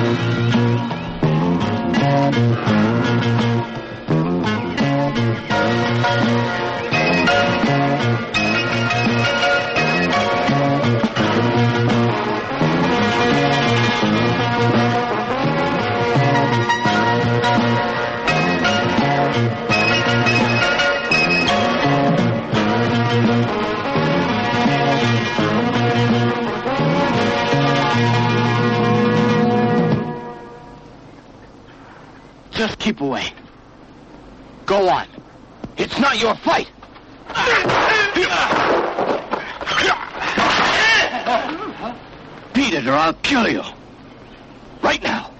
Just keep away. Go on. It's not your fight. Beat it or I'll kill you. Right now.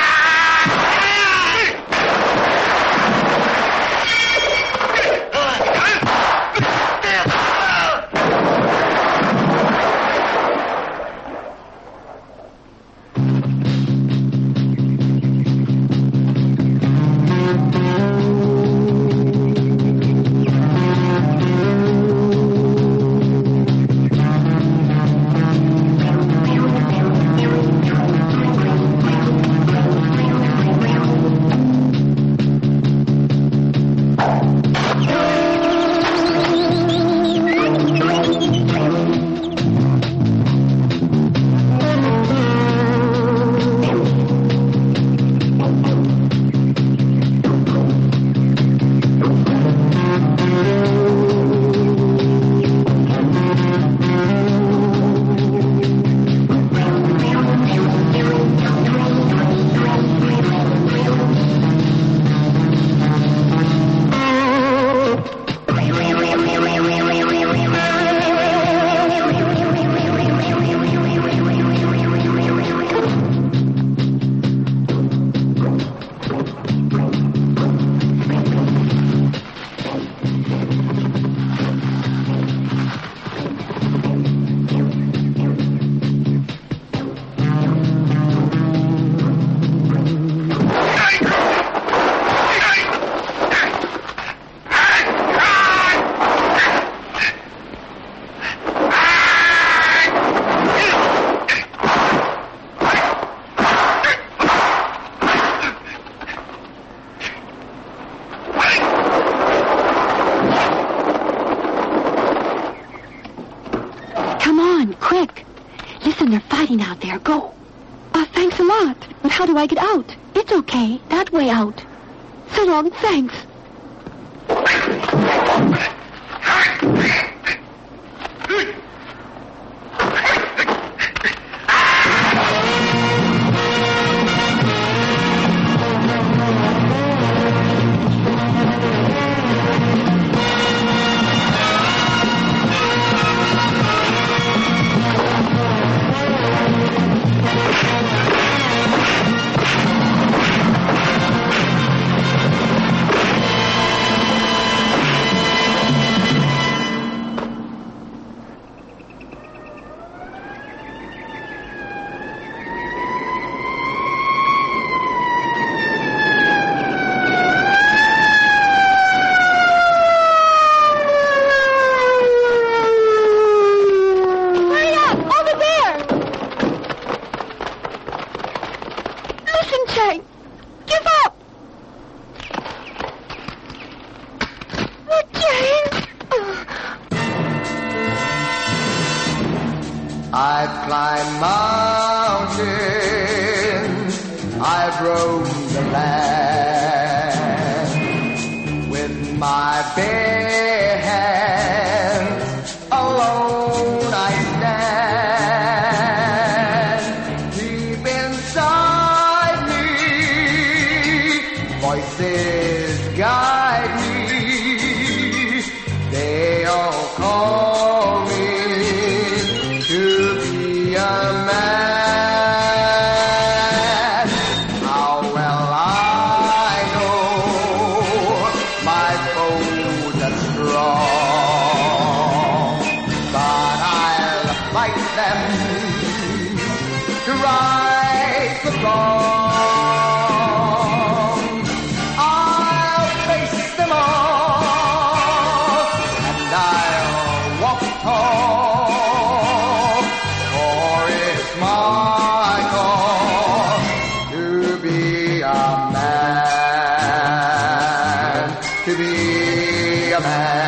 Out there, go. Thanks a lot. But how do I get out? It's okay. That way out. So long, thanks. I've climbed mountains, I've roamed the land with my bare hands, alone I stand. Deep inside me, voices guide me, they all call me to be a man. How well I know my foes at to be a man.